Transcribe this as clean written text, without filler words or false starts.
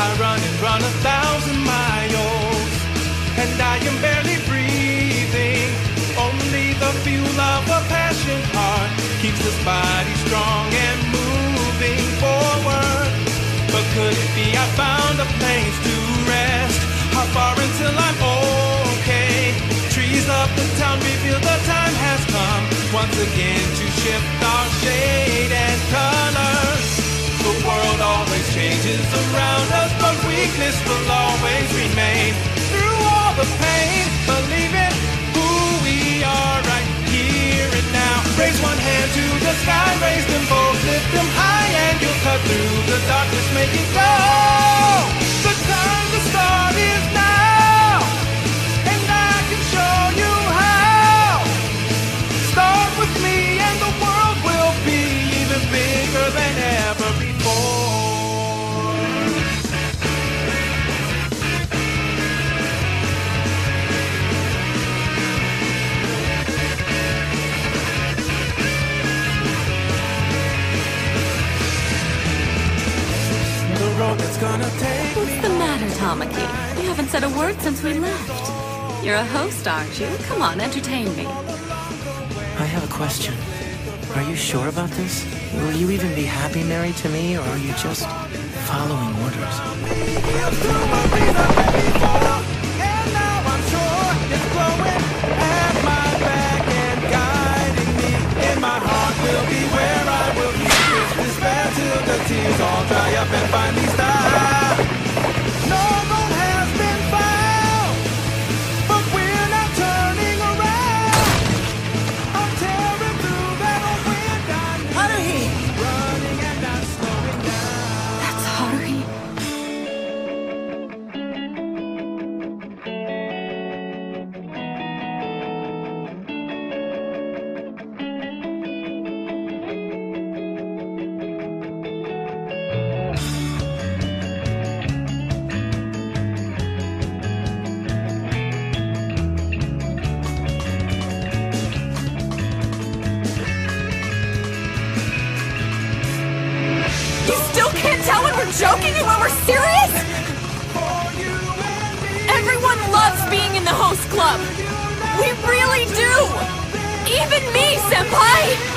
I run 1,000 miles, and I am barely breathing. Only the fuel of a passionate heart keeps this body strong and moving forward. But could it be I found a place to rest? How far until I'm okay? Trees of the town reveal the time has come once again to shift our shade and colors. The world always changes around us, but weakness will always remain. Through all the pain, believe it, who we are right here and now. Raise one hand to the sky, raise them both, lift them high, and you'll cut through the darkness, make it go. The time to start is now, and I can show you how. Start with me and the world will be even bigger than ever before. What's the matter, Tamaki? You haven't said a word since we left. You're a host, aren't you? Come on, entertain me. I have a question. Are you sure about this? Will you even be happy married to me, or are you just following orders? Tears all dry up and finally stop. No gold has been found, but we're not turning around. I'm tearing through that old wind. Haruhi! Running and not slowing down. That's Haruhi. Joking and when we're serious? Everyone loves being in the host club. We really do. Even me, senpai.